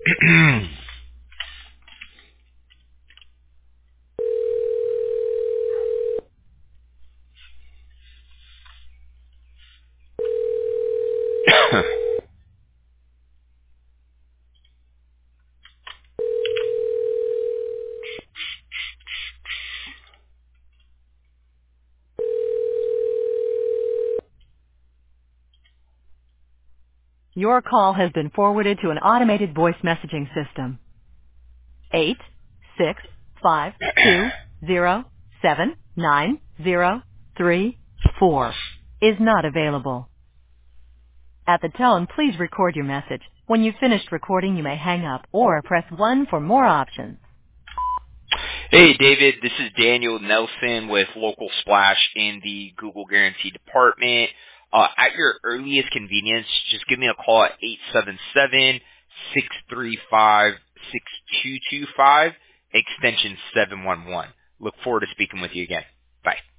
Your call has been forwarded to an automated voice messaging system. 866507903 is not available. At the tone, please record your message. When you've finished recording, you may hang up or press 1 for more options. Hey, David, this is Daniel Nelson with Local Splash in the Google Guarantee Department. At your earliest convenience, just give me a call at 877-635-6225, extension 711. Look forward to speaking with you again. Bye.